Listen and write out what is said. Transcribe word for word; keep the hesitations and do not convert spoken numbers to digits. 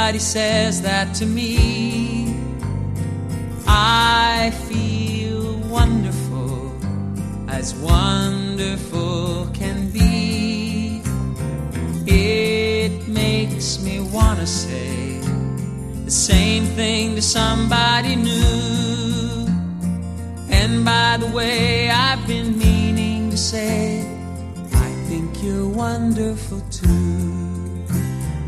somebody says that to me, I feel wonderful, as wonderful can be. It makes me wanna say the same thing to somebody new. And by the way, I've been meaning to say, I think you're wonderful